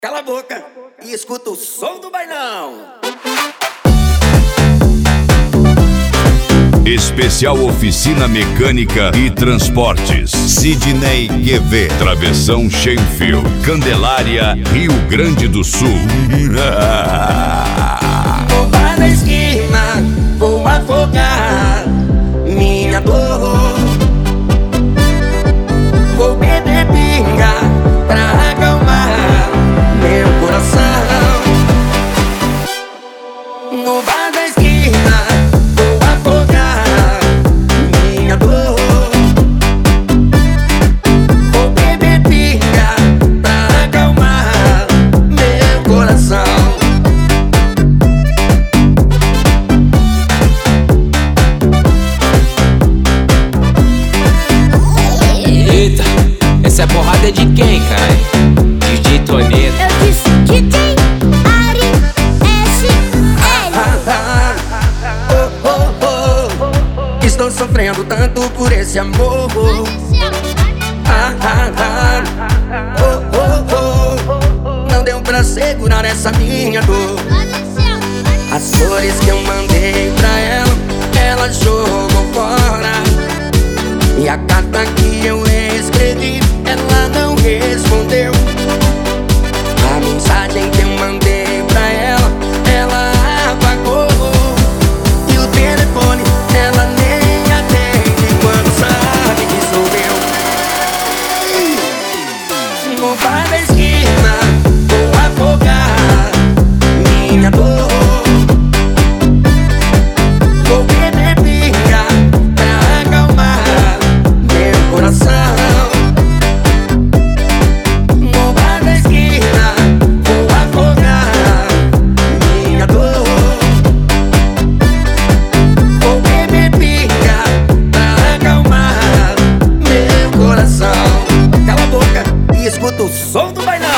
Cala a boca e escuta o som do bailão. Especial Oficina Mecânica e Transportes Sidney GV, Travessão Shenfield, Candelária, Rio Grande do Sul. Vou lá na esquina, vou afogar minha dor. Vou beber pinga pra acalmar meu coração. No bar da esquina vou afogar minha dor. Vou beber pinga pra acalmar meu coração. Eita, essa é porrada de quem, cara? DJ Toneto. Eu disse DJ Ari SL. Estou sofrendo tanto por esse amor. Não deu pra segurar essa minha dor. As flores que eu mandei pra ela, ela jogou fora. E a carta que eu escrevi, ela não respondeu. A mensagem que eu mandei pra ela, ela apagou. E o telefone, ela nem atende quando sabe que sou eu. No bar da esquina, vou afogar minha dor. Vou beber pinga pra acalmar meu coração. No bar da esquina vou afogar minha dor. Vou beber pinga pra acalmar meu coração. Cala a boca e escuta o som do bailão.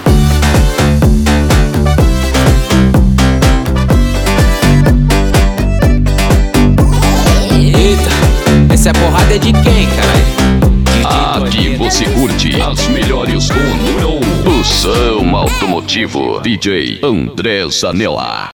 Eita, essa é porrada de quem, cara? Aqui você curte as melhores do número 1 do som automotivo. DJ André Zanella.